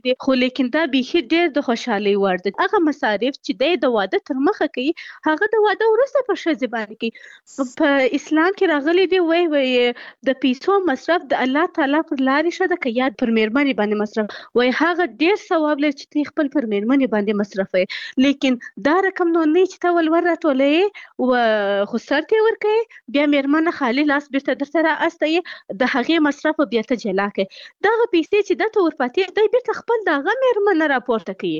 دي، خو لیکن دا بیخي ډېر د خوشحالۍ وړ دي. هغه مصارف چې دی د واده تر مخه کوي هغه د واده وروسته پر ښځې باندې کوي. په اسلام کې راغلي دي وایي د پیسو مصرف د الله تعالی پر لارې ښه ده که یا پر مېرمنې باندې مصرف، وایي هغه ډېر ثواب لري چې ته خپل پر مېرمنې باندې مصرفوي. لیکن دا رقم نو نه چې ته ولور راټولوې خو سر ته یې ورکوې بیا مېرمنه خالي لاس بیرته درته رااستوي د هغې مصرف بیا ته جلا کوي. دغه پیسې چې دا ته ورپاتې دی بیرته خپل د هغه مېرمنه راپورته کوي،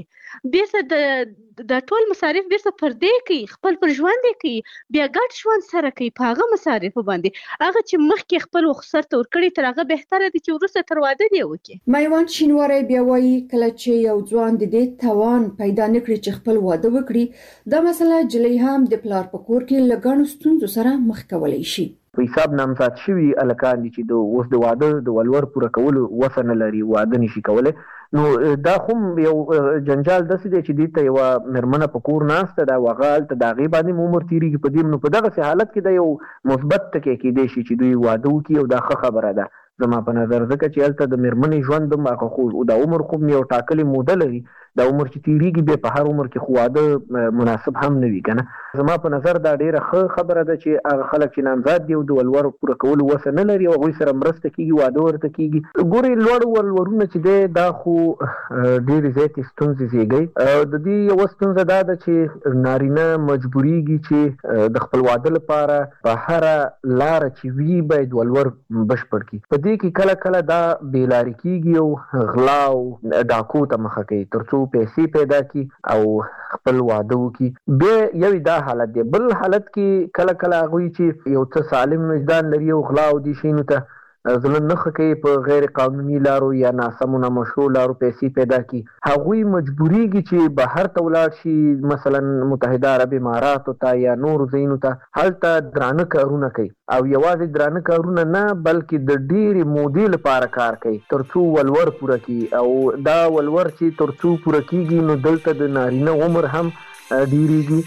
بیرته د ټول مصارف بیرته پر دې کوي، خپل پر ژوند یې کوي، بیا ګډ ژوند سره کوي په هغه مصارفو باندې. هغه چې مخکې خپل سر ته ورکړي تر هغه بهتره دي چې وروسته تر واده دې وکړي. میوند شینواری بیا وایي کله چې یو ځوان د دې توان پیدا نه کړي چې خپل واده وکړي دا مسله جلی هم د پلار په کور کې له ګڼو ستونزو سره مخ کولی شي. په حساب نامزاد شوي هلکان دي چې د اوس د واده د ولور پوره کولو وسه نه لري، واده نشي کولی، نو دا خو یو جنجال داسې دی چې دې ته یوه مېرمنه په کور ناسته ده او هغه هلته د هغې باندې عمر تېرېږي په دې، نو په دغسې حالت کې دا یو مثبت ټکی کېدی شي چې دوی واده وکړي او دا ښه خبره ده زما په نظر، ځکه چې هلته د مېرمنې ژوند هم هغه خو د عمر خو یو ټاکلې موده لري، دا عمر چې تېرېږي بیا په هر عمر کې خو واده مناسب هم نه وي که نه. زما په نظر دا ډېره ښه خبره ده چې هغه خلک چې نامزاد دي او د ولور پوره کولو وسه نه لري او هغوی سره مرسته کېږي، واده ورته کېږي. ګورې لوړ ولورونه چې دی دا خو ډېرې زیاتې ستونزې زېږوي. د دې یوه ستونزه دا ده چې نارینه مجبورېږي چې د خپل واده لپاره په هره لاره چې وي باید ولور بشپړ کړي. په دې کې کله کله دا بېلارې کېږي او غلا او ډاکو ته مخه کوي تر څو پیسې پیدا کی او خپل واده وکړي. بیا یو دا حالت دی. بل حالت کې کله کله هغوی چې یو څه سالم وجدان لري او غلا او دې شیانو ته زړه نه ښه کوي په غیر قانوني لارو یا ناسمو نامشروع لارو پیسې پیدا کړي، هغوی مجبورېږي چې بهر ته ولاړ شي، مثلا متحده عرب اماراتو ته یا نورو ځایونو ته، هلته درانه کارونه کوي او یوازې درانه کارونه نه بلکې د ډېرې مودې لپاره کار کوي تر څو ولور پوره کړي. او دا ولور چې تر څو پوره کېږي نو دلته د نارینه عمر هم ډېرېږي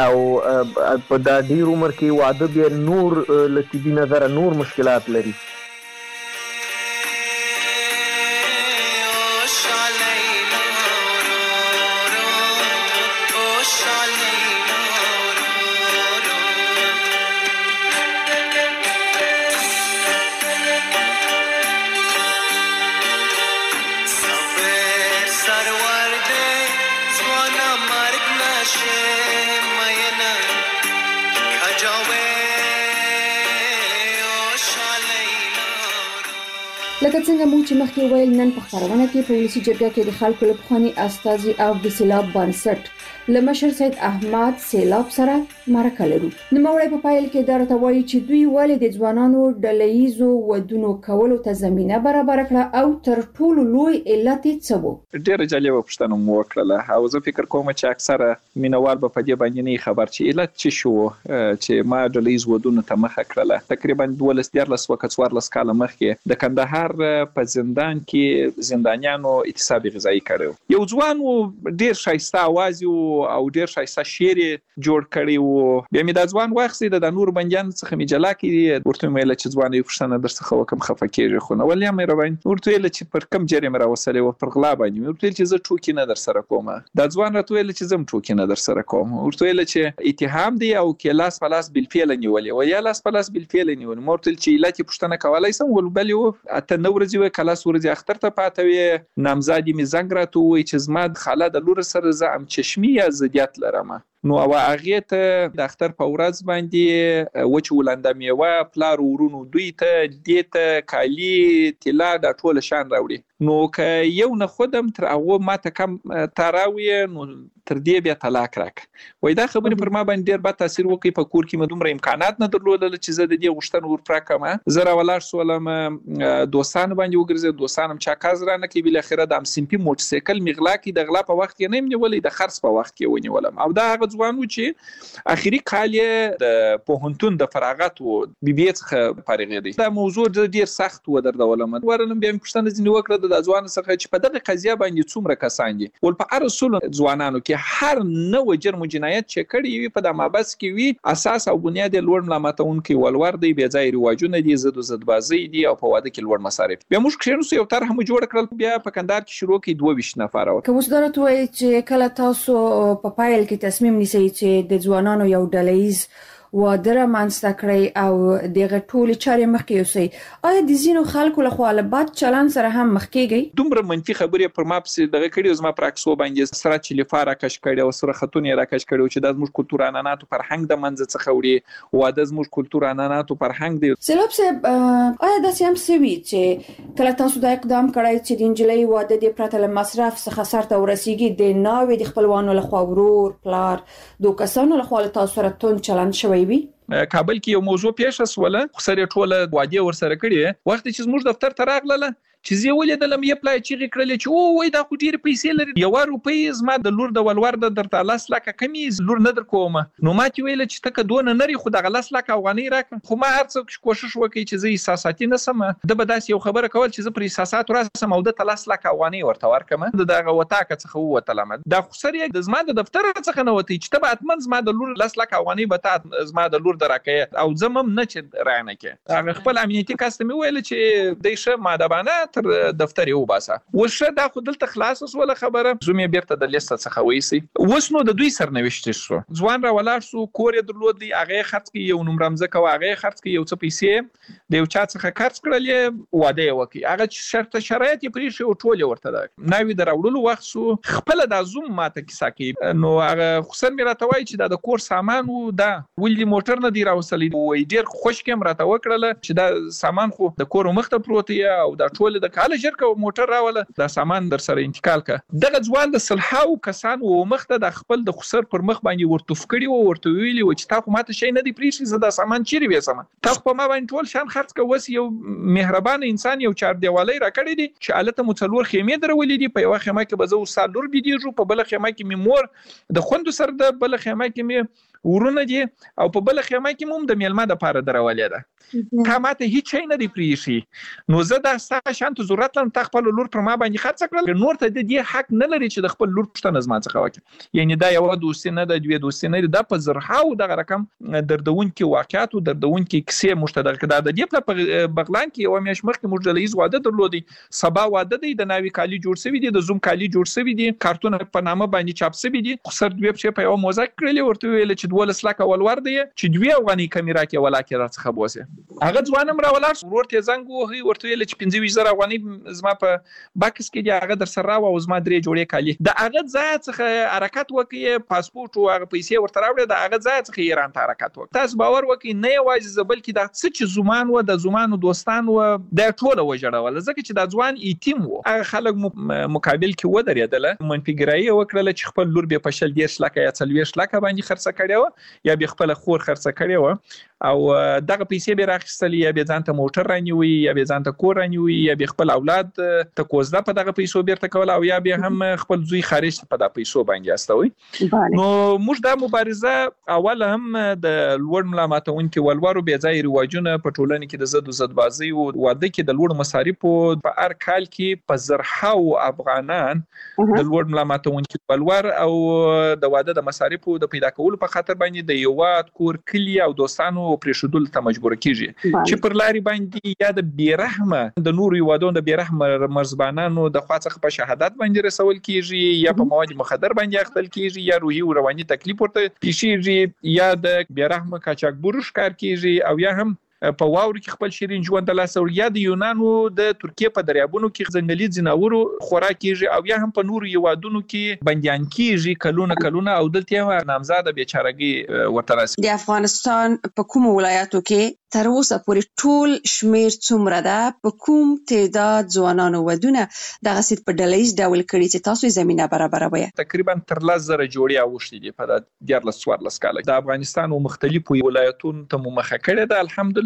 او په دا ډېر عمر کې واده بیا نور له طبي نظره نور مشکلات لري. لکه څنګه مو چې مخکې ویل نن په خبرونه کې په ولسي جرګه کې د خلکو له پخواني استازي او د سیلاب بنسټ له مشر سید احمد سیلاب سره مرکه لرو. نوموړی په پایل کې دا راته وایي چې دوی ولې د ځوانانو ډلهییزو ودونو کولو ته زمینه برابر کړه او تر ټولو لوی علت یې څه و. ډېره جالبه پوښتنه مو وکړله او زه فکر کوم چې اکثره مینوال به په دې باندې نه خبر چې علت څه شو چې ما ډلهییز ودونو ته مخه کړله. تقریبا 12-14 کاله مخکې د کندهار په زندان کې زندانیانو اعتصاب غذایی کړو. یو ځوان و ډېر ښایسته اواز او ډېر ښایسته شعر جوړ کړی و. بیا مې دا ځوان واخیستی د نورو بندیانو څخه مې جلا کړي، ورته مې ویله چې ځوانه یو پوښتنه درڅخه وکړم خفه کېږې خو نه ولې مهرباني. ورته ویله چې پر کوم جرم راوستلی و، پر غلا باندې. ورته ویل چې زه ټوکې نه درسره کوم. دا ځوان راته ویل چې زه هم ټوکې نه درسره کوم. ورته ویل چې اتهام دی او کې لاس په لاس بالفعل نیولې و یا لاس په لاس بالفعل نیولې. ما ورته ویل چې علت یې پوښتنه کولی شم ول بلې و اته 9 ورځې وې کلاس ورځې اختر ته پاته وې. نامزادې مې زنګ راته ووایي چې زما د خاله د لور سره زه همچشمي یا ضدیت لرم. نو او هغې ته د اختر په ورځ باندې وچ ولنده میوه پلار ورونو دوی ته دې ته کالي طلا دا ټوله شان راوړي. نو که یو نه خودم تر هغه ماته کم تراویې نو تر دې بیا طلاق راکړه. وایي دا خبرې پر ما باندې ډېر بد تاثیر وکړي. په کور کې مې دومره امکانات نه درلودل چې زه د دې غوښتنه ورپوره کړم. زه راولاړ شولم دوستانو باندې وګرځېد، دوستان هم چاکاز رانه کړي. بالاخره د همصنفي موټرسایکل مې غلا کړي. د غلا په وخت کې نه یم نیولی، د خرڅ په وخت کې ونیولم. او دا هغه ځوان و چې اخیری کال یې د پوهنتون د فراغت او بي بي څخه فارغېدی. دا موضوع ډیر سخت و دردولم. ورنه بیا پښتنه ځنی وکړه د ځوان څخه چې په دغه قضیه باندې څومره کسان دي ول په هر اصول ځوانانو کې هر نوې جرم جنایت چې کړي وي په د مابس کې وي اساس او بنیاد لوړ ملامتونکي ولور دی بیا ځای رواجونه دي زدبازي دي او په واده کې لوړ مصارف. بیا موږ کښینو یو طرح هم جوړ کړل بیا په کندهار کې شروع کړي 22 نفر. که اوس درته وایي چې کله تاسو په پایل کې تصمیم نیسئ چې د ځوانانو یو ډلهیز واده رامنځته کړئ او دغه ټولې چارې مخکې یوسئ، آیا د ځینو خلکو لخوا له بد چلند سره هم مخ کېږئ؟ دومره منفي خبرې پر ما پسې دغه کړي زما پر عکسو باندې سره چې لفاره کش کړي او سره خاتون را کش کړي چې د زموږ کلتور عنعنات او فرهنګ د منځ څخه وړي واده زموږ کلتور عنعنات او فرهنګ دی. سیلاب صاحب آیا داسې هم سوي چې کله تاسو دا اقدام کړی چې د نجلۍ واده د پرته له مصرف څخه سرته ورسیږي د ناوې د خپلوانو لخوا ورور پلار دوه کسانو لخوا تاسو سره تون چلند شوی وي؟ کابل کې یو موضوع پیښه سوله خو سره ټوله واده ورسره کړي وخت چې زموږ دفتر ته راغله چې زه ولیدلم یې پلای چې کړل چې او وای دا خو ډیر پیسې لري 1 روپۍ زما د لور د ولور د درته 10 لک کمی لور نه در کومه نو ما چې ویل چې تک دون نری خو د 10 لک افغانۍ راکم خو ما هر څه کوشش وکړ چې زه احساساتي نسم د بداس یو خبره کول چې زه پر احساسات راسم او د 10 لک افغانۍ ورته ورکم دغه وتاکه څخه وتلم دا خو سره د زما د دفتر څخه نه وتی چې تبع اتمن زما د لور 10 لک افغانۍ به زما د لور درکې او زمم نه چې رانه کې هغه خپل امنیتي کاستمي ویل چې دیشه مادبانه تر دفتر یو باسه وشه دا خو دلته خلاص وسوله خبره زومې بیرته د لیست څخه وېسي اوس نو د دوی سرنوشت شو ځوان را ولاړ شو کور یې درلود دی هغه خرڅ کی یو نوم رمزه کو هغه خرڅ کی یو څه پیسې د یو چا څخه خرڅ کړل واده وکي هغه شرط شرایط یې پرې شو ټول ورته دا ناوی دراوړلو وخت سو خپل د زوم ماته کیسه کی نو هغه خصن می راته وای چې د کور سامان و دا ولې موټر نه دی راوصلې وای ډیر خوش کېم راته وکړل چې دا سامان خو د کور مخته پروت دی او دا ټول د کال جرکه موټر راوله دا سامان در سره انتقال کا دغه ځوان د صلحاو کسان و مخته د خپل د خسر پر مخ باندې ورتوف کړي او ورته ویلي و چې تا خو ماته شي نه دی پریشي زه دا سامان چیرې وېسم تا خو ما باندې ټول شان خرڅ کو وس یو مهربان انسان یو چار دیوالۍ را کړی دي چې الته مڅلور خیمه درولې دي په یو خیمه کې به زه وسالور بيدیږو په بل خیمه کې می مور د خوند سر د بل خیمه کې می ورونه دي او په بل خیمه کې موږ د میلمه د پاره درولې ده کماته هیڅ نه دی پریشي نو زه دا ستا شانت ضرورت لرم تا خپل لور پر ما باندې خرڅ کړل نور ته د دې حق نه لري چې د خپل لور پښتنه زما څخه وکړي یعنی دا یو دوستي نه د دوی دوستي نه د په زرهاو دغه رقم دردونکو واقعات او دردونکو کیسې مشترک ده د دې په بغلان کې یو میاش مخکې موږ د لیز واده درلودي سبا واده دی د ناوی کالی جوړ شوی دی د زوم کالی جوړ شوی دی کارتون په نامه باندې چاپ شوی دی خسر دوی په یو موزه کړلی ورته ویل چې 12 لک ولور دی چې دوی افغاني کمیرا کې ولا کې راڅخه بوسه هغه ځوانم را ولاړ ورته زنګ وهي ورته ویل چې 25000 افغاني زما په باکس کې دی هغه در سره او زما درې جوړې کالی د هغه ځای څخه حرکت وکي پاسپورت او هغه پیسې ورته راوړل د هغه ځای څخه ایران ته حرکت وکړ تاسو باور وکي نه یوازې زبل کې د څه چې زمان و د زمانو دوستان و د ټوله وجړول ځکه چې د ځوان ایتیم و هغه خلک مقابل کې ودرېدل منفګرایي وکړل چې خپل لور به پښل 10 لک یا 40 لک باندې خرڅ کړي یا به خپل خور خرڅ کړي و او دغه پیسې به راخستل یا به ځانته موټر رانیوي یا به ځانته کور رانیوي یا به خپل اولاد ته کوزده په دغه پیسو بیرته کول او یا به هم خپل زوی خارج په دغه پیسو باندې استوي نو موږ دا مبارزه اول هم د لوړ ملامتونکو ولورو به ځای رواجونه په ټولنه کې د زدبازي او واده کې د لوړ مصارفو په هر کال کې په زرهاو افغانان د لوړ ملامتونکو ولور او د واده د مصارفو د پیدا کولو په خاطر باندې د یوات کور کلی او دوستانو پرېښودل ته مجبور کیږي چې پر لاري باندې یا د بیرحمه د نور یوادون د بیرحمه مرزبانانو د خوا څخه په شهادت باندې رسول کیږي یا په مواد مخدر باندې اخته کیږي یا روحي او رواني تکلیف ورته پیښیږي یا د بیرحمه قاچاقبرو ښکار کیږي او یا هم په واورو کې خپل شیرین ژوند د لاس یا د یونانو د ترکیه په دریابونو کې ځنګلي ځناورو خوراک کیږي او یا هم په نورو یوادونو کې بنديان کیږي کلونه او دلته نامزاده بیچارهګي ورته راسي د افغانستان په کوم ولایتو کې تر اوسه پورې ټول شمیر څومره ده په کوم تعداد ځوانانو ودونه دغه سیټ په ډلهیز ډول کړي چې تاسو زمينه برابروي تقریبا تر 10,000 جوړې اوښتي دي په 14 کال د افغانستان او مختلفو ولایتونو ته مخه کړې ده الحمدلله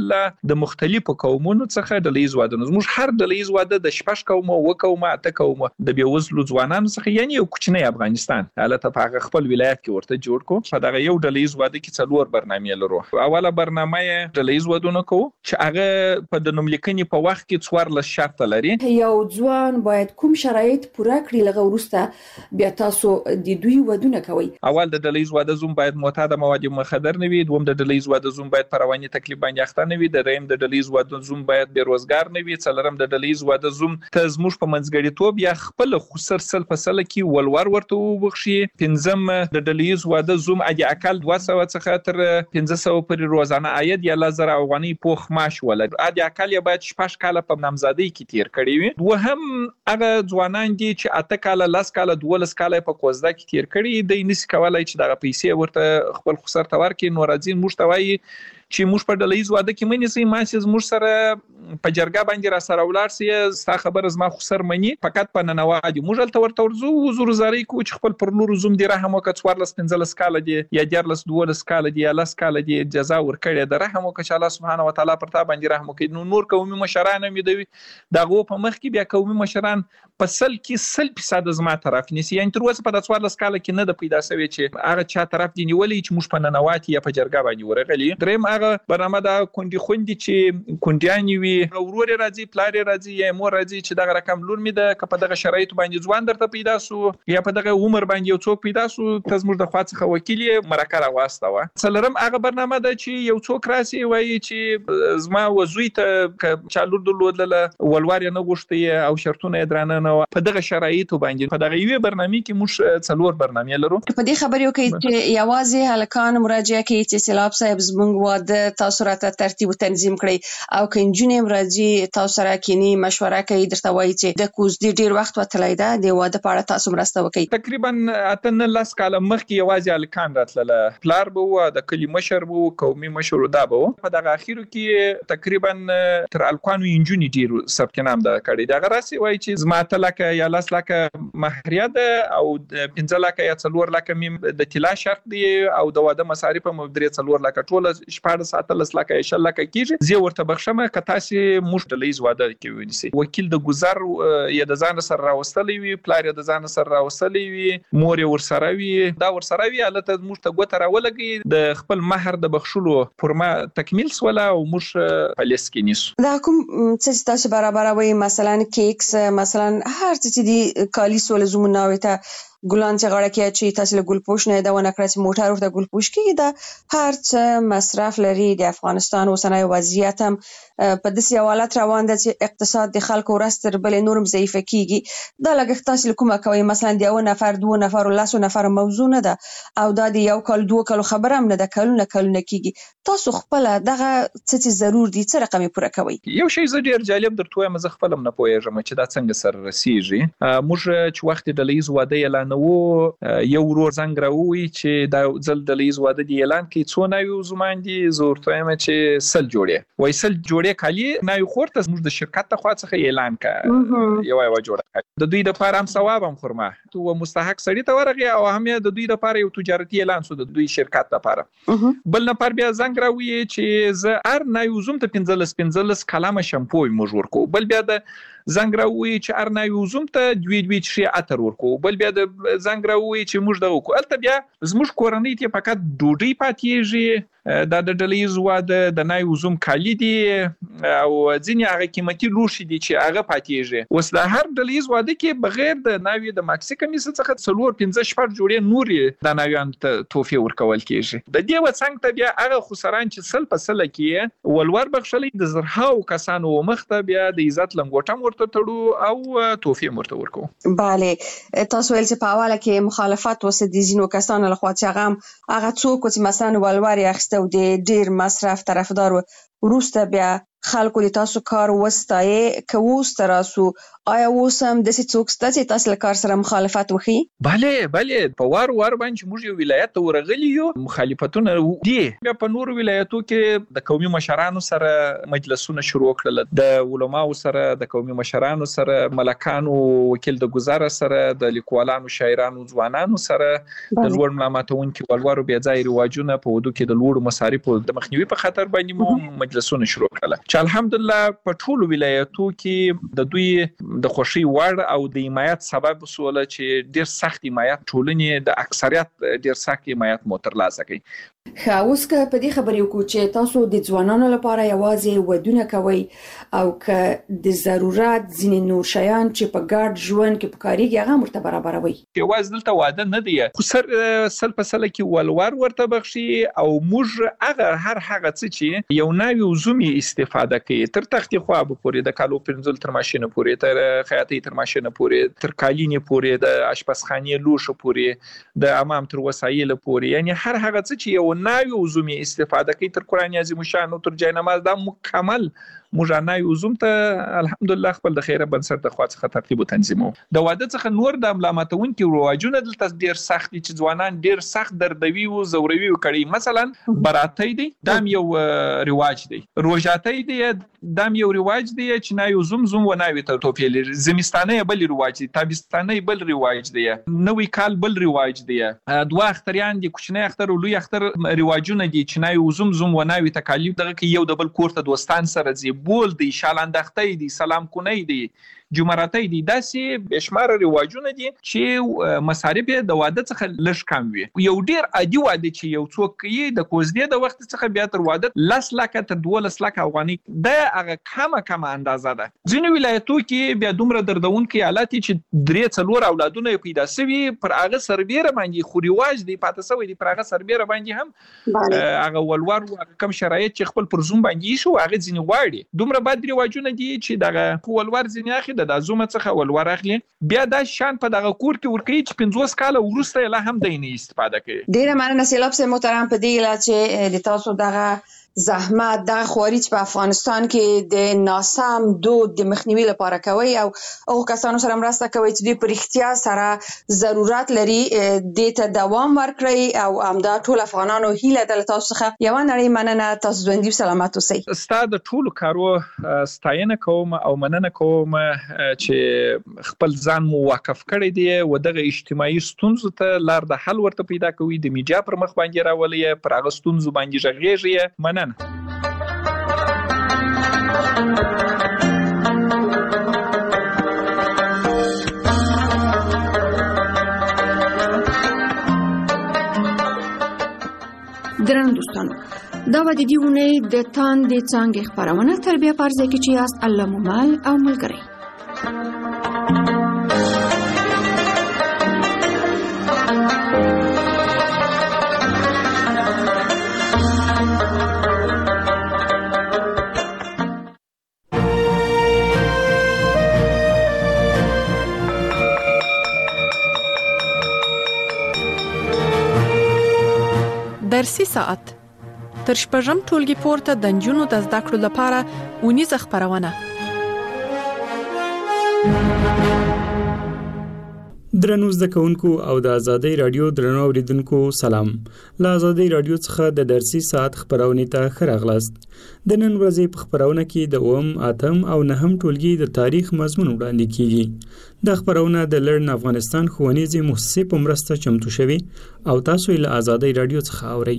الله د مختلفو قومونو څخه ډلهیز واده. زموږ هر ډلهیز واده د 6 قومه 9 قومه 8 قومه د بیوزلو ځوانانو څخه، یعنی یو کوچنی افغانستان حالت په هغه خپل ولایت کې ورته جوړ کو. په دغه یو ډلهیز واده کې 4 برنامې لرو. اوله برنامه یې ډلهیز ودونه کوو چې هغه په د نوملیکنې په وخت کې 14 شرط لري. یو ځوان باید کوم شرایط پوره کړي لغه ورسته بیا تاسو د دوی ودونه کوي؟ اول د ډلهیز واده زوم باید معتاد مواد مخدر نه وي، دوم د ډلهیز واده زوم باید په رواني تکلیف باندې اخته نه وي، دریم د ډلهیز واده زوم باید بیروزګار نه وي، څلورم د ډلهیز واده زوم ته زموږ په منځګړیتوب یا خپل خسر سل په سل کې ولور ورته وبخشي، پنځم د ډلهیز واده زوم اجي اقل 200 څخه تر 1500 پورې روزانه عاید یا 1000 افغاني پوخ معاش ولري. اجي اقل باید 6 کاله په نامزادۍ کې تیر کړی وي. دوهم هغه ځوانان دي چې 8 کاله 10 کاله 12 کاله په کوزده کې تیر کړی دی، نس کولای چې دغه پیسې ورته خپل خسر ته ورکړي. نو راځي موږ ته وایي چې موږ په ډلهیز واده کې منی سي ماسه موږ سره په جرګه باندې را سره ولار سي ستا خبر زما خسر منی فقط په ننوادي موږ ته ورته ورزو وزور زاري کو چې خپل پر نور زوم دی رحم وکړ 14 کاله دی یا 12 کاله دی یا 10 کاله دی جزا ورکړي د رحم وکړي چې الله سبحانه و تعالی پر تا باندې رحم وکړي. نور قومي مشران هم دی دغه په مخ کې بیا قومي مشران په سل کې 100% زما طرف نيسي، یعنی تر اوسه په 14 کاله کې نه د پیدا شوی چې هغه چا طرف دی نیولې چې موږ په ننواتي یا په جرګه باندې ورغلي. دریم هغه برنامه دا کندي خوندي چې کنديانی وي ورور راځي پلار راځي یا مور راځي چې دغه رقم لور می د په دغه شرایط باندې ځوان درته پیدا سو یا په دغه عمر باندې یو څوک پیدا سو تاسو د خواڅخه وکیل مرکه راوستاوه. څلورم هغه برنامه ده چې یو څوک راسي وایي چې زما وزوی ته چالور دلودله ولوار نه غوښتي او شرطونه درانه نه په دغه شرایط باندې په دغه یو برنامه کې موږ څلور برنامې لرو. په دې خبرې وکړي چې یوازې هلکان مراجعه کوي چې سیلاب صاحب زمونږ واده تاسو راته ترتیب او تنظیم کړئ او کنجونې راځي تاسو سره کینی مشوره کوي درته وایي چې د کوزدي ډیر وخت وتلای دا د واده په اړه تاسو مرسته وکړئ. تقریبا 18 کاله مخکې یوازې هلکان راتله، پلار به و د کلی مشر به قومي مشر دا به په دغه اخیرو کې تقریبا تر الکانو انجونی ډیر ثبت نام دا کړی دغه راسي وایي چې زما لکه یا 10 لکه مهریه ده او 15 لکه یا 4 لکه مم د طلا شرط دی او د واده مصارف هم درې 4 لکه ټول 14 لکه 10 لکه کیږي. زه ورته بخښمه کته سي موږ ډلهیز واده کې ونیسي. وکیل د گذر یا د ځان سره راوستلې وي، پلار د ځان سره راوستلې وي، مور ورسره وي، دا ورسره وي الته موږ ته ګوته راولګي د خپل مہر د بخښلو پرما تکمیل سوله او موږ په لیست کې نیسو. دا کوم څه تاسو برابروي مثلا کیکس مثلا هر څه دي کالی سول زمونه وته ګلان چې غړه کې چې تاسو له ګلپوش نه دا ونه کړی موټر ورته ګلپوش کې دا هر څه مصرف لري. د افغانستان اوسنۍ وضعیت هم په داسې حالت روان ده چې اقتصاد د خلکو ورستر بل نورم ضعیف کیږي. دا لګښت تاسو کومه کوي مثلا د یو نفر 2 نفر 10 نفر موضوع نه ده او دا د یو کال 2 کال خبره هم نه ده کلونه کیږي. تاسو خپل دغه څه ضرور دي څه رقم پوره کوي؟ یو شی زه ډیر جالب درته وایم زه خپل هم نه پوهیږم چې دا څنګه سره رسیږي. موږ چې وخت د ډلهیز واده اعلان یو ورور زنګ راووي چې دا ځل د ډلهیز واده دی اعلان کوي څو نوي زومان دي زورته یم چې سل جوړې وای سل جوړې کالي نوي خورته زموږ د شرکت ته خواڅخه اعلان کا یو جوړه د دوی د پاره هم ثواب هم خورما تو مستحق سړی ته ورغی او هم د دوی د پاره یو تجارتي اعلان سو د دوی شرکت لپاره. بل نفر بیا زنګ راووي چې زه ار نوي زوم ته 15 کلمه شامپو موږ ورکو. بل بیا د زنګ راووي چې ار نوي زوم ته دوی شي اتر ورکو. بل بیا د زنګ راووي چې موږ دغه کو البته بیا زموږ کورنۍ ته فقط ډوډۍ پاتېږي دا د ډلهیز واده د نوي زوم کالی دي او ځینې هغه قیمتي لوښي دي چې هغه پاتېږي. اوس د هر ډلهیز واده کې بغیر د نوي د ماکسي کمیس څخه 4-15 جوړې نورې د نویان ته توفیه ورکول کیږي. د دې وڅنګ ته بیا هغه خسران چې سل په سل کې ولور بخښلې د زرهاو کسانو مخته بیا د عزت لنګوټم ورته تړو او توفیه ورته ورکو. bale تاسو ول چې په حواله کې مخالفت وسه دي ځینو کسانو له خوا چې هغه څوک چې مثلا ولور یې او د ډیر مصرف طرفدار وروسته بیا خلکو د تاسو کار وستایي کووس تراسو آیا اوس هم داسې څوک شته چې تاسو له کار سره مخالفت وکړي؟ بله په وار باندې موږ یو ولایت ته ورغلي یو، مخالفتونه دي. بیا په نور ولایتو کې د قومي مشرانو سره مجلسونه شروع کړل، د علماو سره، د قومي مشرانو سره، ملکانو وکیل د گزار سره، د لیکوالانو، شاعرانو، ځوانانو سره، د لوړ ملامتونکو ولورو بیا ځای رواجونه په ودو کې د لوړ مصارفو د مخنیوي په خاطر باندې مو مجلسونه شروع کړل، چې الحمدلله په ټولو ولایتو کې د دوی د خوشي وړ او د حمایت سبب وسوله چې ډیر سخت حمایت ټولنې د اکثریت ډیر سخت حمایت مو ترلاسه کړي. اوس که په دې خبرې وکړو چې تاسو د ځوانانو لپاره یوازې ودونه کوي او که د ضرورت ځینې نور شیان چې په ګډ ژوند کې پکاريږي هغه مرته برابروي. یوازې دلته واده نه دی، خو سل په سل کې ولور ورته بخشي او موږ هغه څه چې یو نوی وزومي استفاده کوي تر تختې خوا پورې، د کالو پنځل تر ماشینه پورې، تر خیاطۍ تر ماشینه پورې، تر کالینې پورې، د اشپزخانې لوښو پورې، د حمام تر وسایل پورې، یعنی هر هغه څه چې یو نوی وزومي استفاده کوي تر قرآن عظیم شان او تر جاینماز دا مکمل موږ نوی وزوم ته الحمدلله خپل د خیره بنسټ د خوا څخه ترتیب او تنظیمو. د واده څخه نور د ملامتونکو رواجونه دلته ډیر سخت دي چې ځوانان ډیر سخت دردوي او زوروي کړي. مثلا براتی دی دام یو رواج دی، روژاتی دی دام یو رواج دی چې نوی وزوم و نوی ته توپیل، زمستانه بل رواج دی، تابستانه بل رواج دی، نوی کال بل رواج دی، دوه اختریان دي، کوچنی اختر او لوی اختر رواجونه دي چې نوی وزوم و نوی تکالیف دغه کې یو د بل کور ته دوستان سره زی بول دی، شالاندختی دی، سلام کنی دی، جمراتی دی، داسې بشمار رواجونه دي چې مصارف د واده څخه لږ کم وي. یو ډیر عادي واده چې یو څوک یې د کوزدې د وخت څخه بیا تر واده 10 لک تر 12 لک افغاني د هغه کمه اندازه ده. ځینې ولایتو کې بیا دومره دردونکي حالت چې 3-4 اولادونه پیدا شوي پر هغه سربېره باندې خو رواج دی پاتې شوی دی، پر هغه سربېره باندې هم هغه ولور کم شرایط چې خپل پر زوم باندې شو هغه ځینې واړي دومره بد رواجونه دي چې دغه ولور ځینې اخی د زومه څخه ولور اخلي، بیا دا شان په دغه کور کې ورکوي چې 50 کاله وروسته لا هم دینه استفاده کوي. ډیره مننه سیلاب سه محترم په دې اله چې د تاسو دغه زحمت د خواري چې په افغانستان کې د ناسم دود د مخنیوي لپاره کوي او کسانو سره مرسته کوي چې دوی په اړتیا سره ضرورت لري د ته دوام ورکړي او همدا ټول افغانانو هیله د تاسو څخه یو نړۍ مننه. تاسو ژوندۍ سلامت اوسئ. ستاسو د ټولو کارو ستاینه کوم او مننه کوم چې خپل ځان مو واقف کړی دی او دغه اجتماعي ستونزو ته لار د حل ورته پیدا کوي، د میډیا پر مخ باندې راولي، پر هغه ستونزو باندې ژغېږي. مننه. درنو دوستانو، دا و د دې اونۍ د تاندې څانګې خپرونه تر بیا په ځای کې چې یاست الله مو مل او ملګری. درسي ساعت تر شپږم ټولګي پورته د نجونو د زده کړو لپاره اونیزه خپرونه. درنو زده کوونکو او د ازادۍ رادیو درنو اوریدونکو سلام. له ازادۍ رادیو څخه د درسي ساعت خپرونې ته ښه راغلاست. د نن ورځې په خپرونه کې د 8 او 9 ټولګي د تاریخ مضمون وړاندې کیږي. د خپرونه د لړن افغانستان ښوونیزې مؤسسې په مرسته چمتو شوی او تاسو یې له ازادۍ رادیو څخه اورئ.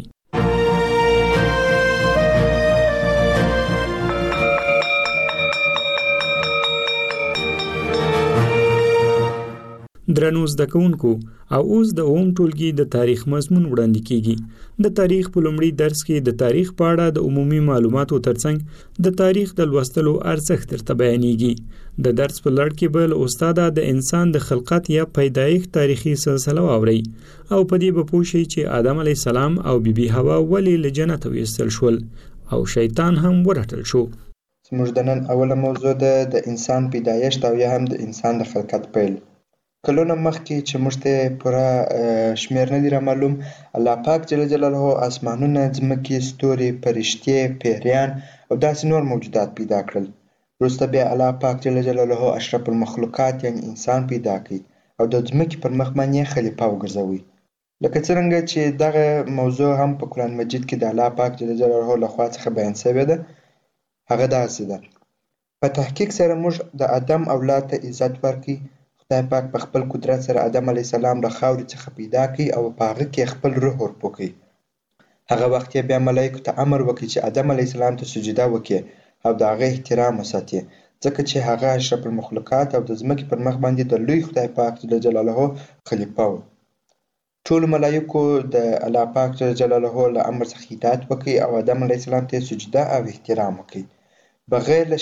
درنو زده کوونکو او اوس د اوم ټولګي د تاریخ مضمون وړاندې کیږي. د تاریخ په لومړي درس کې د تاریخ په اړه د عمومي معلوماتو ترڅنګ د تاریخ د لوستلو ارزښت درته بیانېږي. د درس په لړ کې به له استاده د انسان د خلقت یا پیدایښت تاریخي سلسله واورئ او په دې به پوه شئ چې آدم علیه السلام او بیبي حوا ولې له جنته ویستل شول او شیطان هم ورټل شو. زموږ د نن اوله موضوع ده د انسان پیدایښت او یا هم د انسان د خلقت پیل. کلونه مخکې چې موږ ته پوره شمیر نه دی را معلوم، الله پاک جل جلاله اسمانونه، ځمکې، ستوري، فرشتې، پیریان او داسې نور موجودات پیدا کړل. وروسته بیا الله پاک جل جلاله اشرف المخلوقات یعنی انسان پیدا کړي او د ځمکې پر مخ باندې خلیفه وګرځوي. لکه څرنګه چې دغه موضوع هم په قرآن مجید کې د الله پاک جل جلاله لخوا څخه بیان شوې ده. هغه داسې ده: په تحقیق سره موږ د آدم اولاد ته عزت ورکړي. خدای پاک په خپل قدرت سره آدم علیه السلام له خاورې څخه پیدا کړي او په هغه کې خپل روح ورپو کړي. هغه وخت یې بیا ملایکو ته امر وکړي چې آدم علیه السلام ته سجده وکړي او د هغه احترام وساتي، ځکه چې هغه اشرف المخلوقات او د ځمکې پر مخ باندې د لوی خدای پاک جل جلاله خلیفه و. ټولو ملایکو د الله پاک جل جلاله له امر څخه اطاعت وکړي او آدم علیه السلام ته سجده او احترام وکړي بغیر له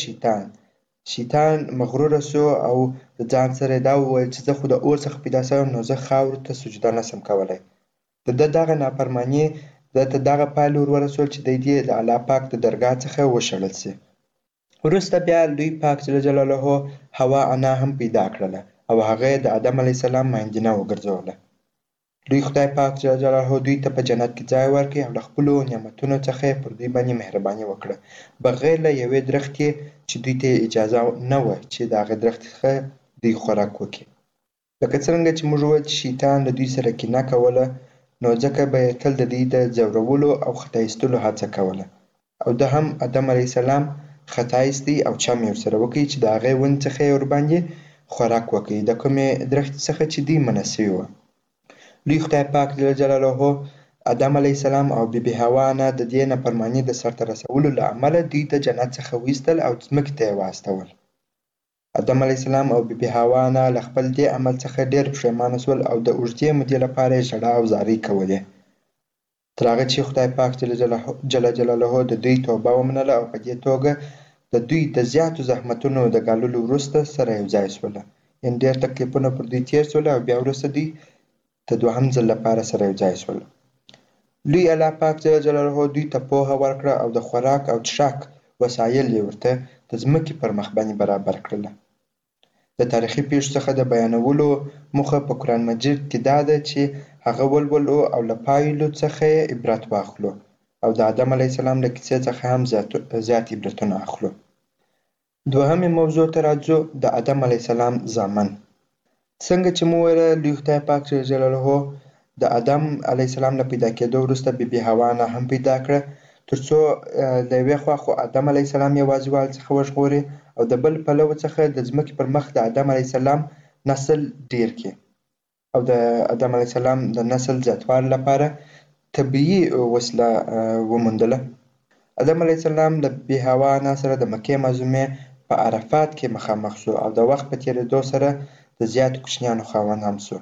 شیطان مغروره سو او د ځان سره دا وویل چې زه خو د اور څخه پیدا شوم، نو زه خاورو ته سجده نشم کولی. د ده دغه نافرماني ده ته دغه پایله ورسول چې دی دې د الله پاک د درګاه څخه وشړل سي. وروسته بیا لوی پاک جل جلاله حوا انا هم پیدا کړله او هغه د آدم علیه السلام ماینجینه وګرځوله. لوی خدای پاک جل جلاله دوی ته په جنت کې ځای ورکړي او له خپلو نعمتونو څخه پر دوی باندې مهرباني وکړه بغیر له یوې درختې چې دوی ته اجازه نه وه چې د هغې درختې څخه دوی خوراک وکړي. لکه څرنګه چې موږ وویل چې شیطان له دوی سره کینه کوله، نو ځکه به یې تل د دوی د ځورولو او خطا ایستلو هڅه کوله او ده هم آدم علیه السلام خطا ایستی او چم یې ورسره وکړي چې د هغې ونې څخه یې ورباندې خوراک وکړي د کومې درختې څخه چې دوی منع سوي وه. لوی خدای پاک جل جلاله آدم علیه السلام او بیبي حوا نه د دې نافرماني د سرته رسولو له امله دوی د جنت څخه وایستل او ځمکې ته یې واستول. آدم علیه السلام او بیبي حوا نه له خپل دې عمل څخه ډېر پښیمانه سول او د اوږدې مودې لپاره یې ژړا او زارۍ کولې تر هغه چې خدای پاک جل جلاله د دوی توبه ومنله او په دې توګه د دوی د زیاتو زحمتونو د ګاللو وروسته سره یو ځای سوله. یعنې ډېر تکلیفونه پر دوی تېر سول او بیا وروسته دوی د دوهم ځل لپاره سره یو ځای سول. لوی الله پاک جل جلاله دوی ته پوهه ورکړه او د خوراک او څښاک وسایل یې ورته د ځمکې پر مخ باندې برابر کړله. د تاریخي پیښو څخه د بیانولو موخه په قرآن مجید کې دا ده چې هغه ولولو او له پایلو څخه یې عبرت واخلو او د آدم علیه السلام له کیسې څخه هم زیات عبرتونه اخلو. دوهمې موضوع ته راځو، د آدم علیه السلام زامن. څنګه چې مو ویله لوی خدای پاک جل جلاله د آدم علیه السلام له پیدا کېدو وروسته بیبي حوا نه هم پیدا کړه تر څو له یوې خوا خو آدم علیه السلام یوازیوالي څخه وژغوري او د بل پلوه څخه د ځمکې پر مخ د آدم علیه السلام نسل ډیر کړي او د آدم علیه السلام د نسل زیاتوالي لپاره طبیعي وسیله وموندله. آدم علیه السلام له بیبي حوا نه سره د مکې معظمې په عرفات کې مخامخ شو او د وخت په تېرېدو سره د زیاتو کوچنیانو خاوند هم شو.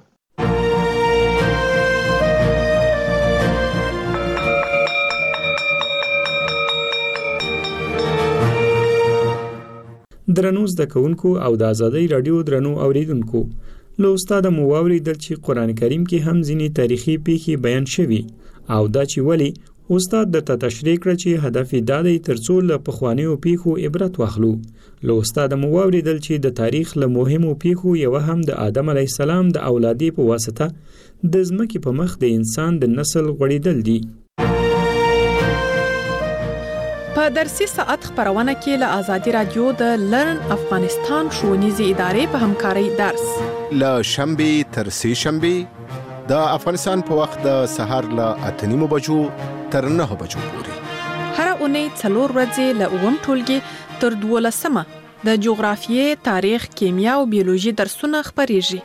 درنو زده کوونکو او د آزادۍ راډیو درنو اوریدونکو، له استاده مو واورېدل چې قرآن کریم کې هم ځینې تاریخي پیښې بیان شوي او دا چې ولې استاد درته تشریح کړه چې هدف یې دا دی تر څو له پخوانیو پیښو عبرت واخلو. له استاده مو واورېدل چې د تاریخ له مهمو پیښو یوه هم د آدم علیه السلام د اولادې په واسطه د ځمکې په مخ د انسان د نسل غوړېدل دي. په درسي ساعت خبرونه کې له آزادي رادیو د لرن افغانستان ښوونیزې ادارې په همکارۍ درس له شنبې تر سې شنبې د افغانستان په وخت د سهار له 8:30 بجو تر 9 بجو پورې. هر اونۍ 4 ورځې له 9 ټولګي تر 12 د جغرافیې، تاریخ، کیمیا او بیولوژي درسونه خبرېږي.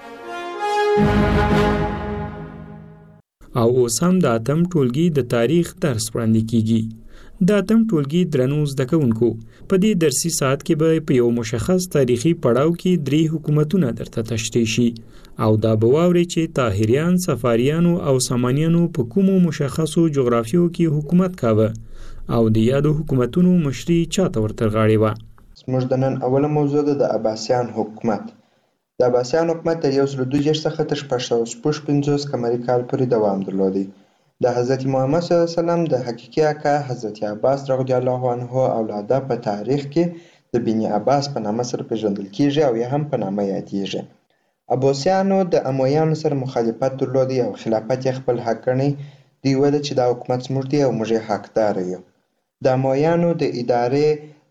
او اوس هم د 8م ټولګي د تاریخ درس وړاندې کیږي. د 8م ټولګي درنو زده کوونکو، په دې درسي ساعت کې به په یو مشخص تاریخي پړاو کې 3 حکومتونه درته تشریح شي او دا به واورئ چې طاهریان، صفاریانو او سامانیانو په کومو مشخصو جغرافیو کې حکومت کاوه او د یادو حکومتونو مشري چاته ورته غاړې وه. زموږ د نن اوله موضوع ده د عباسیان حکومت. د عباسیان حکومت تر 1162 څخه تر 655 قمري کال پورې دوام درلودی. د حضرت محمد صلی الله علیه وسلم د حقیقي اکا حضرت عباس رضی الله عنه اولاده په تاریخ کې د بني عباس په نامه سره پیژندل کیږي او یا هم په نامه یادیږي. عباسیانو د امویانو سره مخالفت درلودی او خلافت یې خپل حق ګڼي. دوی ویل چې دا حکومت زموږ دی او موږ یې حقدار یو. د امویانو د ادارې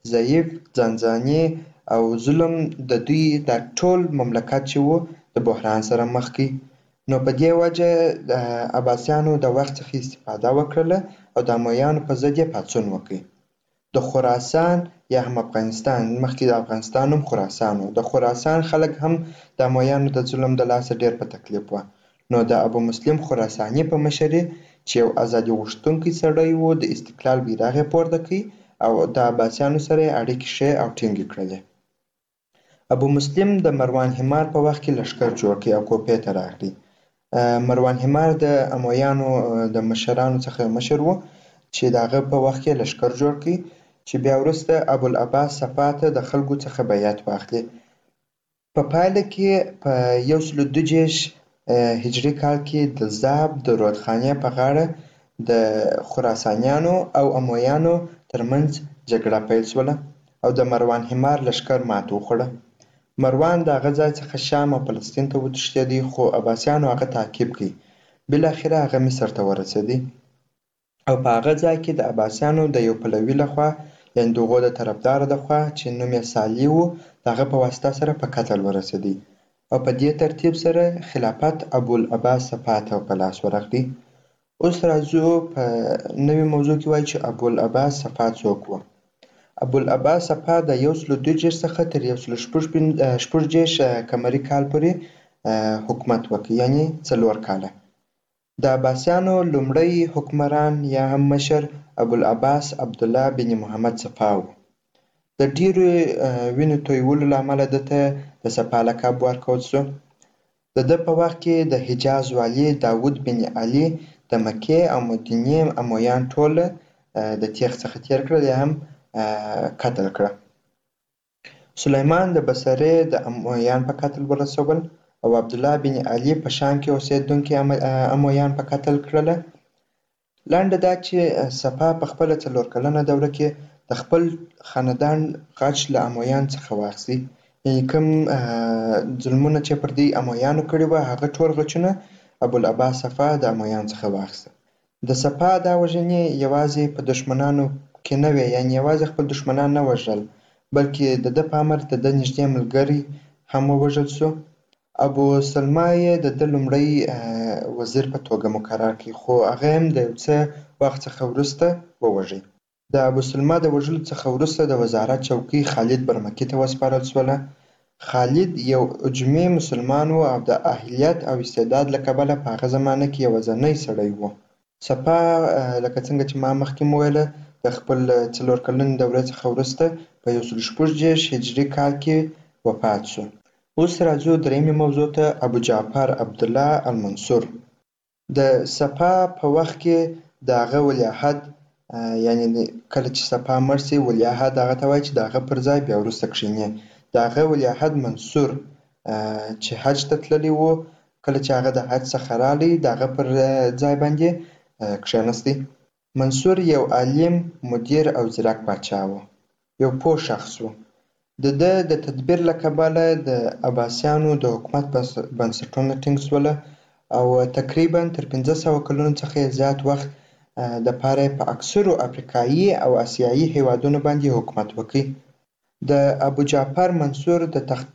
ضعیف، ځانځاني او ظلم د دوی د ټول مملکت چې و د بحران سره مخ کړي. نو په دې وجه د عباسیانو د وخت څخه استفاده وکړله او د امویانو په ضد یې پاڅون وکړي. د خراسان یا هم افغانستان، مخکې د افغانستان هم خراسان و، د خراسان خلک هم د امویانو د ظلم د لاسه ډېر په تکلیف وه. نو د ابو مسلم خراساني په مشرۍ چې یو ازادي غوښتونکی سړی و، د استقلال بیرغ یې پورته کړی او د عباسیانو سره یې اړیکې ښې او ټینګې کړلې. ابو مسلم د مروان حمار په وخت کې لښکر جوړ کړی او کوفې ته راغلی. مروان حمار د امویانو د مشرانو څخه مشر و چې د هغه په وخت کې لښکر جوړ کړی چې بیا وروسته ابوالعباس صفا ته د خلکو څخه بیعت واخلي. په پایله کې په 122 هجري کال کې د زاب د رودخانې په غاړه د خراسانیانو او امویانو ترمنځ جګړه پیل شوله او د مروان حمار لښکر مات وخوړه. مروان د هغه ځای څخه شام او فلسطین ته وتښتېدی، خو عباسیانو هغه تعقیب کړي. بالاخره هغه مصر ته ورسېدی او په هغه ځای کې د عباسیانو د یو پلوي لخوا، یعنې د هغو د طرفداره لخوا چې نوم یې صالح و، د هغه په واسطه سره په قتل ورسېدی او په دې ترتیب سره خلافت ابوالعباس صفا ته په لاس ورغلی. اوس راځو په نوې موضوع کې وایي چې ابوالعباس صفا څوک و. ابوالعباس صفا د 122 څخه تر 146 قمري کال پورې حکومت وکړ، یعنې 4 کاله. د عباسیانو لومړی حکمران یا هم مشر ابوالعباس عبدالله بن محمد صفا و. د ډیرو وینو تویولو له امله ده ته د صفا لقب ورکول شو. د ده په وخت کې د حجاز والي داود بن علي د مکې او مدینې امویان ټوله د تیغ څخه تیر کړل یا هم قتل کړه. سلیمان د بصرې د امویان په قتل ورسول او عبدالله بن علي په شام کې اوسېدونکي امویان په قتل کړله. لنډه دا چې صفا په خپله 4 کلنه دوره کې د خپل خاندان غچ له امویان څخه واخیستی، یعنې کوم ظلمونه چې پر دوی امویانو کړي وه هغه ټول غچونه ابوالعباس صفا د امویانو څخه واخیسته. د صفا دا وژنې یوازې په دښمنانو کې نه وې، یعنې یوازې خپل دښمنان نه وژل، بلکې د ده په امر د ده نږدې ملګری هم ووژل شو. ابو سلمه یې د ده لومړی وزیر په توګه مقرر کړي، خو هغه هم د یو څه وخت څخه وروسته ووژئ. د ابو سلمه د وژلو څخه وروسته د وزارت چوکۍ خالد برمکي ته وسپارل شوله. خالد یو عجمي مسلمان و او د اهلیت او استعداد له کبله په هغه زمانه کې یوازینی سړی و. صفا لکه څنګه چې ما مخکې وویله د خپل 4 کلنې دورې څخه وروسته په 146 هجري کال کې وفات شو. اوس راځو درېیمې موضوع ته، ابو جعفر عبدالله المنصور. د صفا په وخت کې د هغه ولیعهد، یعنې کله چې صفا مړ شي ولیعهد هغه ته وایي چې د هغه پر ځای بیا وروسته کښېني. د هغه ولیعهد منصور چې حج ته تللی و، کله چې هغه د حج څخه رالی د هغه پر ځای باندې کښېنستی. منصور یو عالم، مدیر او ځیرک پاچا و، یو پوه شخص و. د ده د تدبیر له کبله د عباسیانو د حکومت بنسټونه ټینګ شوله او تقریبا تر 500 کلونو څخه زیات وخت د پاره په اکثرو افریقایي او آسیایي هیوادونو باندې حکومت وکړي. د ابو جعفر منصور د تخت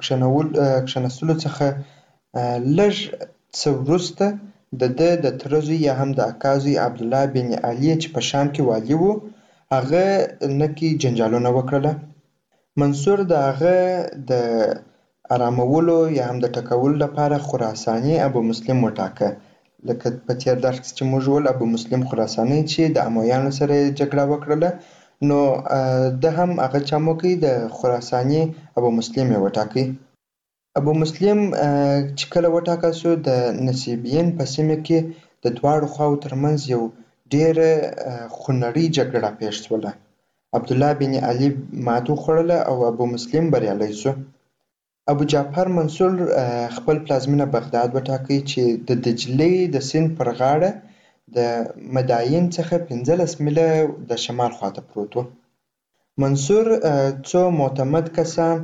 کښېنستلو څخه لږ څه وروسته د ده د تره زوی یا هم د اکا زوی عبدالله بن علي چې په شام کې والي و، هغه نکي جنجالونه وکړله. منصور د هغه د آرامولو یا هم د ټکولو لپاره خراساني ابو مسلم وټاکه. لکه په تیر درس کې چې موږ وویل ابو مسلم خراساني چې د امویانو سره جګړه وکړله، نو ده هم هغه چم وکړي د خراساني ابو مسلم یې وټاکئ. ابو مسلم چې کله وټاکل شو د نصیبین په سیمه کې د دواړو خواو ترمنځ یو ډېره خونړۍ جګړه پیښ شوله. عبدالله بن علي ماتې وخوړله او ابو مسلم بریالی شو. ابو جعفر منصور خپل پلازمینه بغداد وټاکئ چې د دجلې د سیند پر غاړه د مداین څخه 15 میله د شمال خواته پروت و. منصور څو معتمد کسان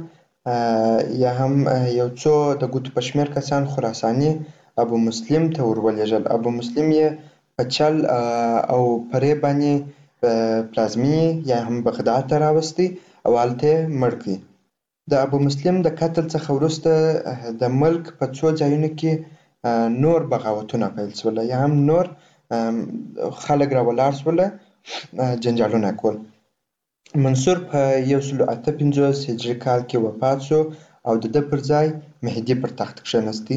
یا هم یو څو د ګوتو په شمېر کسان خراساني ابو مسلم ته ورولېږل. ابو مسلم یې په چل او پرې باندې پلازمې یا هم بغداد ته راوستی او هلته مړ کړي. د ابو مسلم د قتل څخه وروسته د ملک په څو ځایونو کې نور بغاوتونه پیل شول یا هم نور خلک راولاړ شول جنجالونه کول. منصور په 158 هجري کال کې وفات شو او د ده پر ځای مهدي پر تخت کښېنستی.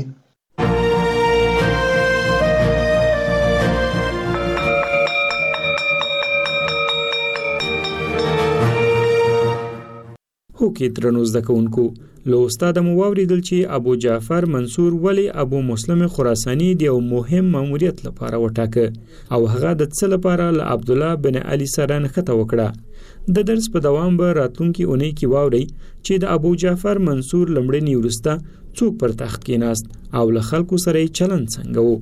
هوکې درنو زده کوونکو، له استاده مو واورېدل چې ابو جعفر منصور ولې ابو مسلم خراساني د یو مهم ماموریت لپاره وټاکه او هغه د څه لپاره له عبدالله بن علي سره نښته وکړه. د درس په دوام به راتلونکي اونۍ کې واورئ چې د ابو جعفر منصور لمړني وروسته څوک پر تخت کېناست او له خلکو سره یې چلند څنګه و.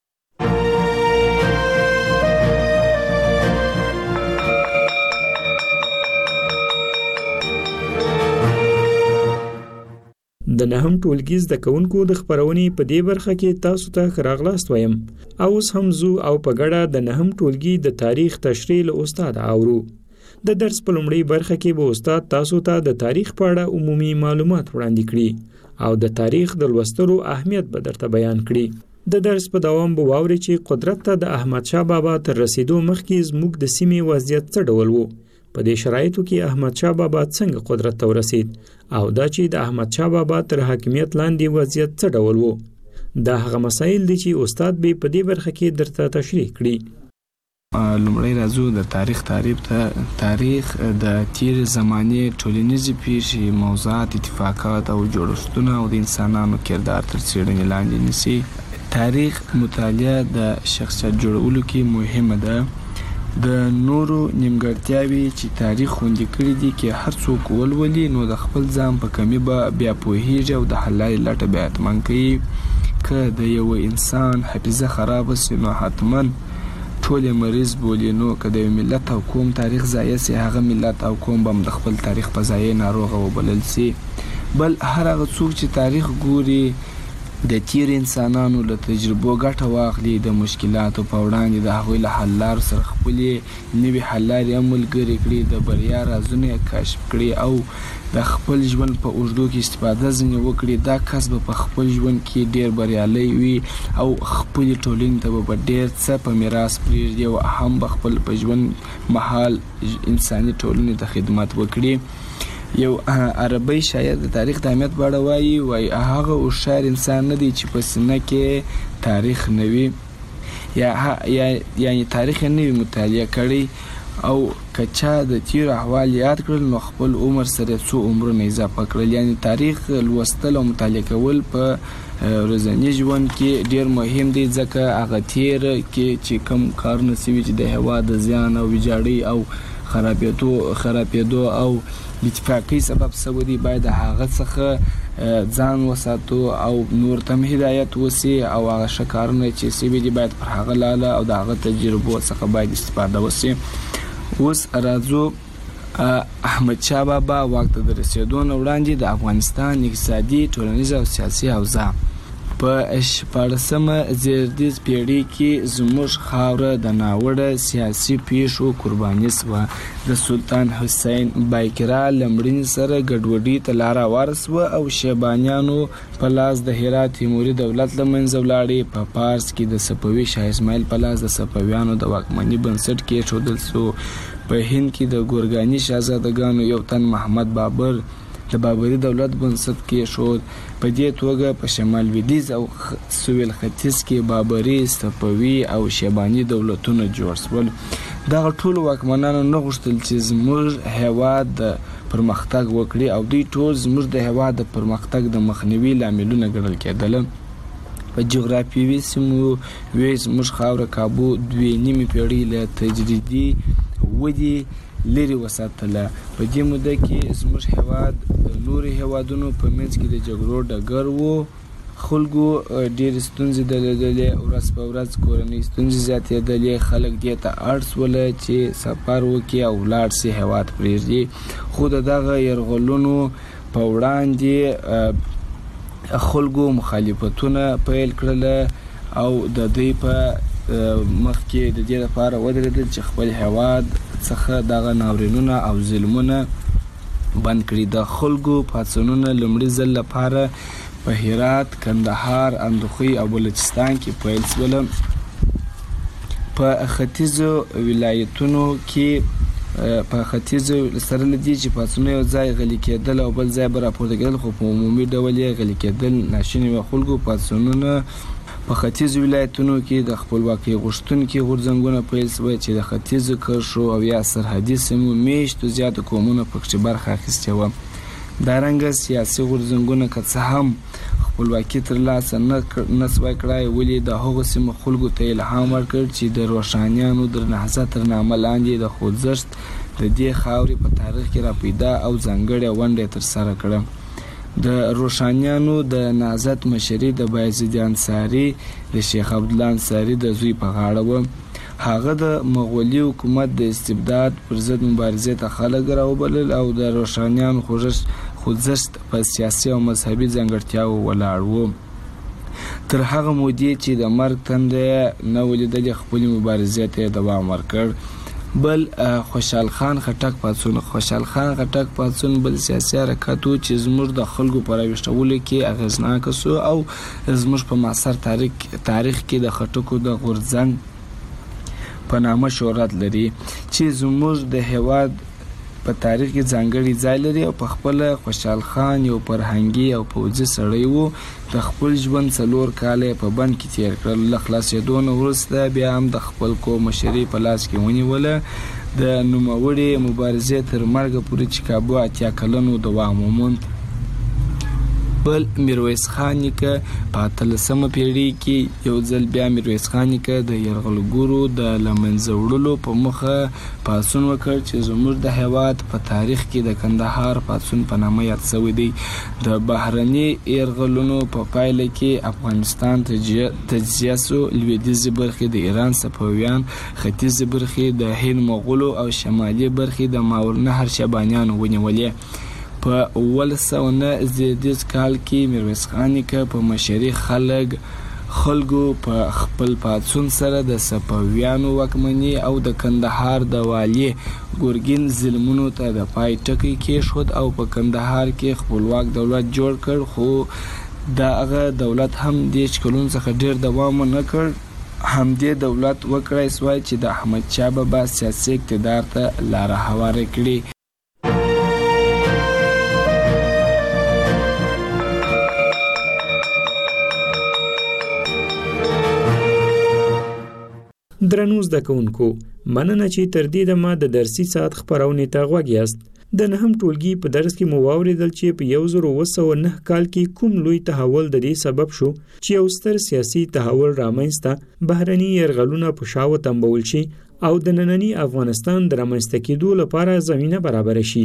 د نهم ټولګي زده کوونکو د خپرونې په دې برخه کې تاسو ته ښه راغلاست وایم. اوس هم ځو او په ګډه د نهم ټولګي د تاریخ تشریح له استاد اورو. د درس په لومړۍ برخه کې به استاد تاسو ته د تاریخ په اړه عمومي معلومات وړاندې کړي او د تاریخ د لوستلو اهمیت به درته بیان کړي. د درس په دوام به واورئ چې قدرت ته د احمد شاه بابا تر رسیدو مخکې زموږ د سیمې وضعیت څه ډول و، په دې شرایطو کې احمد شاه بابا څنګه قدرت ته ورسید او دا چې د احمد شاه بابا تر حاکمیت لاندې وضعیت څه ډول و. دا هغه مسایل دي چې استاد به په دې برخه کې درته تشریح کړي. لومړی راځو د تاریخ تعریف ته. تاریخ د تیر زمانې ټولنیزې پیښې، موضوعات، اتفاقات او جوړښتونه او د انسانانو کردار تر څېړنې لاندې نیسي. تاریخ مطالعه د شخصیت جوړولو کې مهمه ده. د نورو نیمګړتیاوې چې تاریخ خوندي کړي دي کې هر څوک ولولي نو د خپل ځان په کمي به بیا پوهیږي او د حل لارې لټه بیا حتمن کوي. که د یو انسان حافظه خرابه سي نو حتما ټول مریض بولي. نو که د یو ملت او قوم تاریخ ضایع سي، هغه ملت او قوم به د خپل تاریخ په ضایع ناروغه وبلل سي. بل هر هغه څوک چې تاریخ ګوري د تیر انسانانو له تجربو ګټه واخلي، د مشکلاتو په وړاندې د هغوی له حل لارو سره خپلې نوې حل لارې ملګرې کړي، د بریا رازونه یې کشف کړي او د خپل ژوند په اوږدو کې استفاده ځینې وکړي، دا کس به په خپل ژوند کې ډېر بریالی وي او خپلې ټولنې ته به ډېر څه په میراث پرېږدي او هم به خپل په ژوند مهال انساني ټولنې ته خدمت وکړي. یو عربی شاعر د تاریخ د اهمیت په اړه وایي هغه هوښیار انسان نه دی چې په سینه کې تاریخ نه وي یعنی تاریخ یې نه وي مطالعه کړی او که چا د تیرو احوال یاد کړل نو خپل عمر سره څو عمرونه اضافه کړل. یعنی تاریخ لوستل او مطالعه کول په ورځني ژوند کې ډېر مهم دی، ځکه هغه تیر کې چې کوم کارونه سوي چې د هېواد د زیان او ویجاړۍ او خرابېدو او اتفاقي سبب سوي دي، باید هغه څخه ځان وساتو او نور ته هدایت وسی او هغه ښه کارونه چې سوي دي باید پر هغه لاله او د هغه تجربو څخه باید استفاده وسی. اوس راځو احمد شاه بابا واک ته د رسېدو نه وړاندې د افغانستان اقتصادي، ټولنیز او سیاسي اوضاع. په 14مه زېږدیز پیړۍ کې زموږ خاوره د ناوړه سیاسي پیښو قرباني شوه. د سلطان حسین بایقرا له مړینې سره ګډوډۍ ته لاره هواره شوه او شیبانیانو په لاس د هرات تیموري دولت له منځه ولاړې. په پارس کې د صفوي شاه اسماعیل په لاس د صفویانو د واکمنۍ بنسټ کېښودل شو. په هند کې د ګورګاني شاهزادګانو یو تن محمد بابر د بابري دولت بنسټ کېښود. په دې توګه په شمال لویدیځ او سویل ختیځ کې بابري، صفوي او شیباني دولتونه جوړ شول. دغه ټول واکمنانو نه غوښتل چې زموږ هېواد د پرمختګ وکړي او دوی ټول زموږ د هېواد د پرمختګ د مخنیوي لاملونه ګڼل کېدل. په جغرافیوي سیمو زموږ خاوره کابو 2.5 پیړۍ له تجریدي ودې لري وساتله. په دې موده کې زموږ هېواد د نورو هېوادونو په منځ کې د جګړو ډګر و. خلکو ډېرې ستونزې درلودلې، ورځ په ورځ کورنۍ ستونزې زیاتېدلې. خلک دې ته اړ شوله چې سفر وکړي او ولاړ شي هېواد پرېږدي. خو د دغه یرغلونو په وړاندې خلکو مخالفتونه پیل کړل او د دوی په مخ کې د دې لپاره ودرېدل چې خپل هېواد څخه دغه ناورینونه او ظلمونه بند کړي. د خلکو پاڅونونه لومړي ځل لپاره په هرات، کندهار، اندخوی او بلوچستان کې پیل شول. په ختیځو ولایتونو کې په ختیځو سره لدی چې پاڅونونه یو ځای غلي کېدل او بل ځای راپورته کېدل، خو په عمومي ډول یې غلي کېدل ناشوني و. خلکو پاڅونونه په ختیځو ولایتونو کې د خپلواکۍ غوښتونکي غورځنګونه پیل شول چې د ختیځو کرښو او یا سرحدي سیمو میشتو زیاتو قومونو پکې برخه اخیستې وه. دارنګه سیاسي غورځنګونه که څه هم خپلواکي ترلاسه نه سوای کړای، ولې د هغو سیمو خلکو ته الهام ورکړ چې د روښانیانو د نهضت تر نامه لاندې د خوځښت د دې خاورې په تاریخ کې راپیدا او ځانګړې ونډه ترسره کړه. د روښانیانو د نهضت مشري د بایزید انصاري د شیخ عبدالله انصاري د زوی په غاړه و. هغه د مغولي حکومت د استبداد پر ضد مبارزې ته خلک راوبلل او د روښانیانو خوځښت په سیاسي او مذهبي ځانګړتیاو ولاړ و. تر هغه مودې چې د مرګ تنده نه ولیدلې، خپلې مبارزې ته دوام ورکړ. بل خوشحال خان خټک پاڅون بل سیاسي حرکت و چې زموږ د خلکو په راویښتولو کې اغېزناک سو او زموږ په معاصر تاریخ کې د خټکو د غورځنګ په نامه شهرت لري چې زموږ د هېواد په تاریخ کې ځانګړی ځای لري. او په خپل خوشحال خان یو فرهنګي او پوځي سړی و. د خپل ژوند 4 کاله په بند کې تیر کړل. له خلاصېدو نه وروسته بیا هم د خپل قوم مشري په لاس کې ونیوله. د نوموړې مبارزې تر مرګه پورې چې کابو 80 کلنو دوام وموند. بل میرویس خان نیکه په 18مه پیړۍ کې یو ځل بیا میرویس خان نیکه د یرغلګرو د لمنځه وړلو په موخه پاڅون وکړ چې زموږ د هېواد په تاریخ کې د کندهار پاڅون په نامه یاد شوی دی. د بهرني یرغلونو په پایله کې افغانستان تجزیه سو. لویدیځې برخې د ایران صفویان، ختیځې برخې د هند مغولو او شمالي برخې د ماورالنهر شیبانیانو ونیولې. په 1909 زیږدیز کال کې میرویس خان نیکه په مشري خلکو په خپل پاڅون سره د صفویانو واکمني او د کندهار د والي ګورګین ظلمونو ته د پای ټکی کېښود او په کندهار کې خپلواک دولت جوړ کړ. خو دغه دولت هم د کلونو څخه ډیر دوام نه کړ. همدې دولت وکړای سوای چې د احمد شاه بابا سیاسي اقتدار ته لاره هواره کړي. درنو زده کوونکو، مننه چې تر دې دمه د درسي ساعت خپرونې ته غوږ یاست. د 9م ټولګي په درس کې مو واورېدل چې په 1909 کال کې کوم لوی تحول د دې سبب شو چې یو ستر سیاسي تحول رامنځته بهرني یرغلونه په شا وتمبول شي او د ننني افغانستان د رامنځته کېدو لپاره زمینه برابر شي.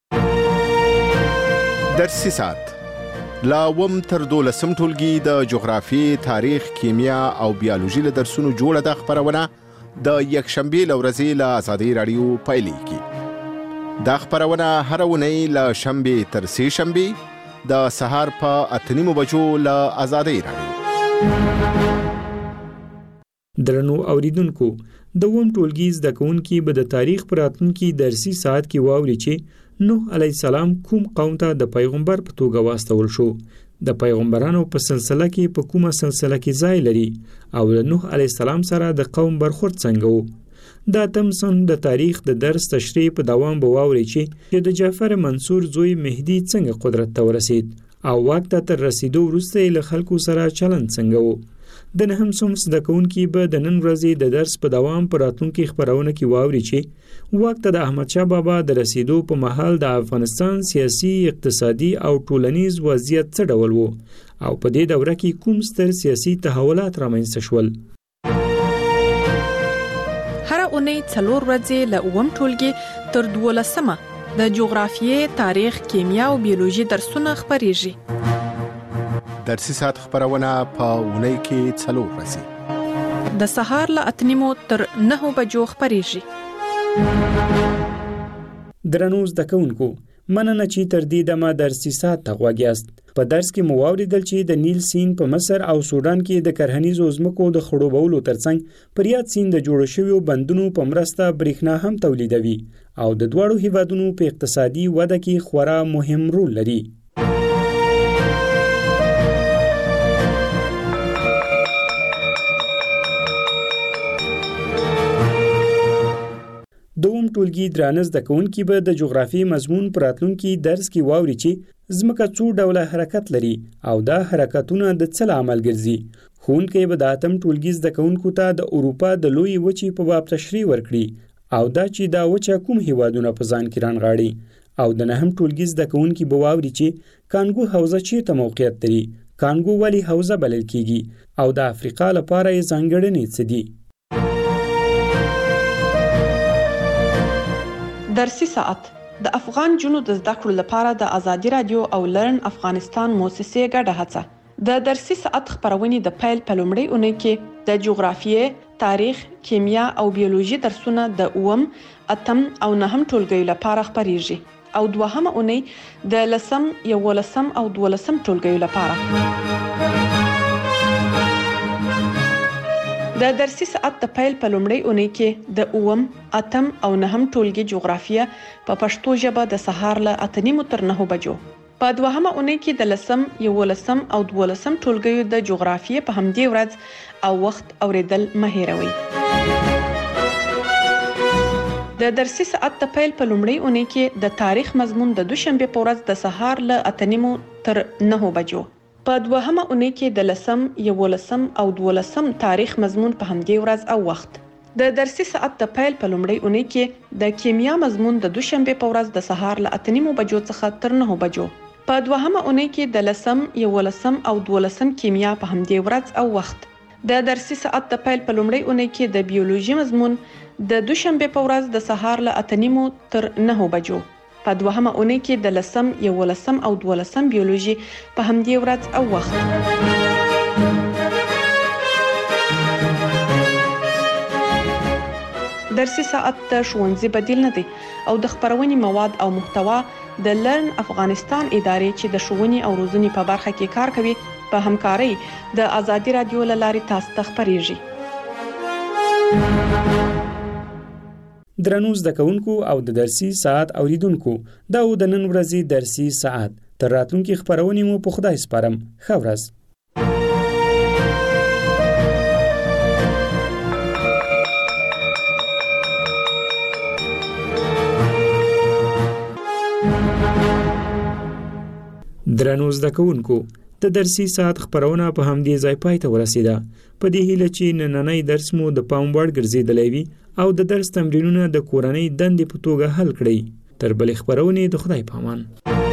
درسي ساعت لا وم تر 12م ټولګي د جغرافیې، تاریخ، کیمیا او بیولوژي له درسونو جوړه د خپرونه د یکشنبې ورځې له آزادۍ رادیو پیلېږي. دا خپرونه هر اونۍ له شنبې تر سې شنبې د سهار په 8:30 بجو له آزادۍ رادیو. درنو اوریدونکو، د وم ټولګي زده کوونکي به د تاریخ په راتلونکي درسي ساعت کې واوري چې نوح علیه السلام کوم قوم ته د پیغمبر په توګه واستول شو، د پیغمبرانو په سلسله کې په کومه سلسله کې ځای لري او د نوح علیه السلام سره د قوم برخورد څنګه و. دا تمسن د تاریخ د درس تشریح په دوام به واوري چې د جعفر منصور زوی مهدي څنګه قدرت ته ورسید او واک ته تر رسیدو وروسته له خلکو سره چلند څنګه و. د 9م صنف زده کوونکي به د نن ورځې د درس په دوام په راتلونکي خپرونه کې واوري چې واک ته د احمد شاه بابا د رسیدو په مهال د افغانستان سیاسي، اقتصادي او ټولنیز وضعیت څه ډول و او په دې دوره کې کوم ستر سیاسي تحولات رامنځته شول. هر اونۍ 4 ورځې له 9م ټولګي تر 12مه د جغرافیې، تاریخ، کیمیا او بیولوژي درسونه خپریږي. درسي ساعت خپرونه په اونۍ کې 4 ورځې د سهار له 8:30 تر 9 بجو خپریږي. درنو زده کوونکو، مننه چې تر دې دمه درسي ساعت ته غوږ یاست. په درس کې مو واوریدل چې د نیل سیند په مصر او سودان کې د کرهنیزو ځمکو د خړوبولو ترڅنګ پر یاد سیند د جوړ شویو بندونو په مرسته برېښنا هم تولیدوي او د دواړو هیوادونو په اقتصادي وده کې خورا مهم رول لري. دوم ټولګي درانه زده کوونکي به د جغرافیې مضمون په راتلونکي درس کې واوري چې ځمکه څو ډوله حرکت لري او دا حرکتونه د څه لامل ګرځي. ښوونکی به د اتم ټولګي زده کوونکو ته د اروپا د لویې وچې په باب تشریح ورکړي او دا چې دا وچه کوم هیوادونه په ځان کې رانغاړي. او د نهم ټولګي زده کوونکي به واوري چې کانګو حوزه چیرته موقعیت لري، کانګو ولې حوزه بلل کیږي او د افریقا لپاره یې ځانګړنې څه دي. درسي ساعت د افغان جنو د زده کړو لپاره د ازادي رادیو او لرن افغانستان موسسې ګډه هڅه. د درسي ساعت خبرونې د پیل په لومړۍ اونۍ کې د جغرافیې، تاریخ، کیمیا او بیولوژي درسونه د 8م، 8م او 9م ټولګیو لپاره خبريږي او دوهمه اونۍ د 10م، 11م او 12م ټولګیو لپاره. د درسي ساعت د پیل په لومړۍ اونۍ کې د 8م، 8م او 9م ټولګي جغرافیه په پښتو ژبه د سهار له 8:30 تر 9 بجو. په دوهمه اونۍ کې د 10م، 11م او 12م ټولګیو د جغرافیې په همدې ورځ او وخت اوریدل مه هیروئ. د درسي ساعت د پیل په لومړۍ اونۍ کې د تاریخ مضمون د دوشنبه په ورځ د سهار له 8:30 تر 9 بجو. په دوهمه اونۍ کې د 10م، 11م او 12م تاریخ مضمون په همدې ورځ او وخت. د درسي ساعت د پیل په لومړۍ اونۍ کې د کیمیا مضمون د دوشنبه په ورځ د سهار له 8:30 بجو څخه تر 9 بجو. په دوهمه اونۍ کې د 10م، 11م او 12م کیمیا په همدې ورځ او وخت. د درسي ساعت د پیل په لومړۍ اونۍ کې د بیولوژي مضمون د دوشنبه په ورځ د سهار له 8:30 تر 9 بجو. په دوهمه اونۍ کې د 10م، 11م او 12م بیولوژي په همدې ورځ او وخت. درسي ساعت د ښوونځي بدیل نه دی او د خبرونې مواد او محتوا د لرن افغانستان ادارې چې د ښوونې او روزنې په برخه کې کار کوي په همکارۍ د ازادي رادیو له لارې تاسو ته خبريږي. درنو زده کوونکو او د درسي ساعت اوریدونکو، دا و د نن ورځې درسي ساعت. تر راتلونکي خبرونې مو په خدای سپارم. ښه ورځ. درنو زده کوونکو، د درسي ساعت خبرونه په همدې ځای پای ته ورسیده. په دې هیله چې نننی درس مو د پام وړ ګرځېدلی وي او د درس تمرینونه د کورنۍ دندې په توګه حل کړئ. تر بلې خبرونې د خدای پامان.